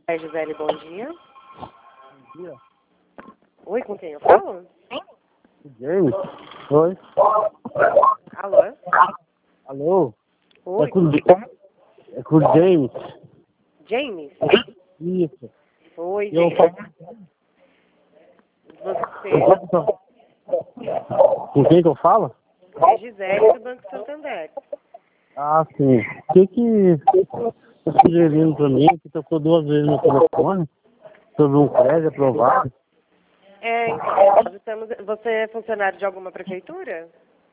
Gisele, bom dia. Bom dia. Oi, com quem eu falo? James? Oi. Alô? Alô? Oi, É com o James. James? Isso. Oi, Eu James. Com quem que eu falo? É Gisele do Banco Santander. Ah, sim. O que tá sugerindo pra mim que tocou 2 vezes no telefone sobre um crédito aprovado? Então, nós estamos... Você é funcionário de alguma prefeitura?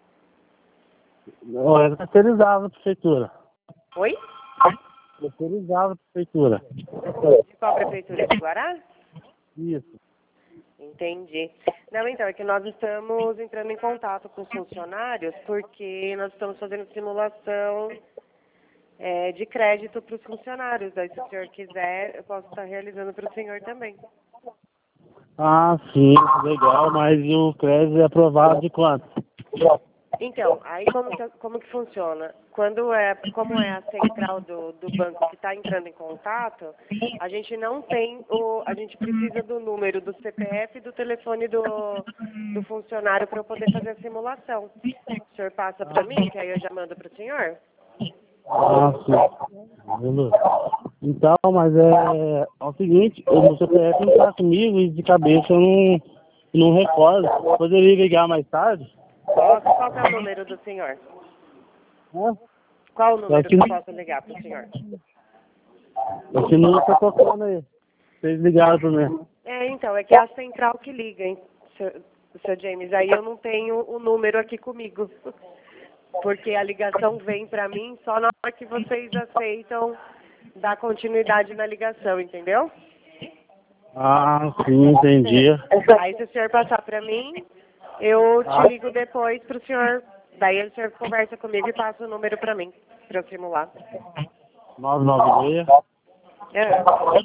Não, era terceirizado a prefeitura. Oi? Terceirizado a prefeitura. De qual prefeitura? De Guará? Isso. Entendi. Não, então, é que nós estamos entrando em contato com os funcionários porque nós estamos fazendo simulação de crédito para os funcionários. Daí, se o senhor quiser, eu posso estar realizando para o senhor também. Ah, sim. Legal. Mas o crédito é aprovado de quanto? Então, aí como que funciona? Como é a central do banco que está entrando em contato, a gente não tem a gente precisa do número do CPF e do telefone do funcionário para eu poder fazer a simulação. O senhor passa para mim, que aí eu já mando para o senhor? Ah, sim. Então, mas é o seguinte, o meu CPF não tá comigo e de cabeça eu não recordo. Poderia ligar mais tarde? Qual que é o número do senhor? Hã? Qual o número que eu posso ligar para o senhor? Esse número tá tocando aí. Vocês ligaram pra mim. Então, é que é a central que liga, hein, seu James. Aí eu não tenho o número aqui comigo. Porque a ligação vem para mim só na hora que vocês aceitam dar continuidade na ligação, entendeu? Ah, sim, entendi. Aí se o senhor passar para mim, eu te ligo depois pro senhor. Daí o senhor conversa comigo e passa o número para mim, para eu simular. 996 É.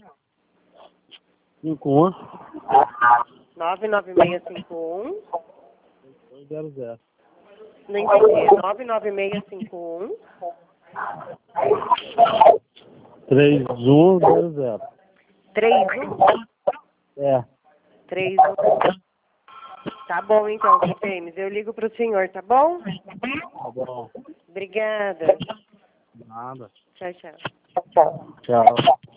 51 99651. 200. Não entendi. 99651. 3100. 31? É. 31. Tá bom então, seu James. Eu ligo pro senhor, tá bom? Tá bom. Obrigada. Nada. Tchau, tchau. Tchau.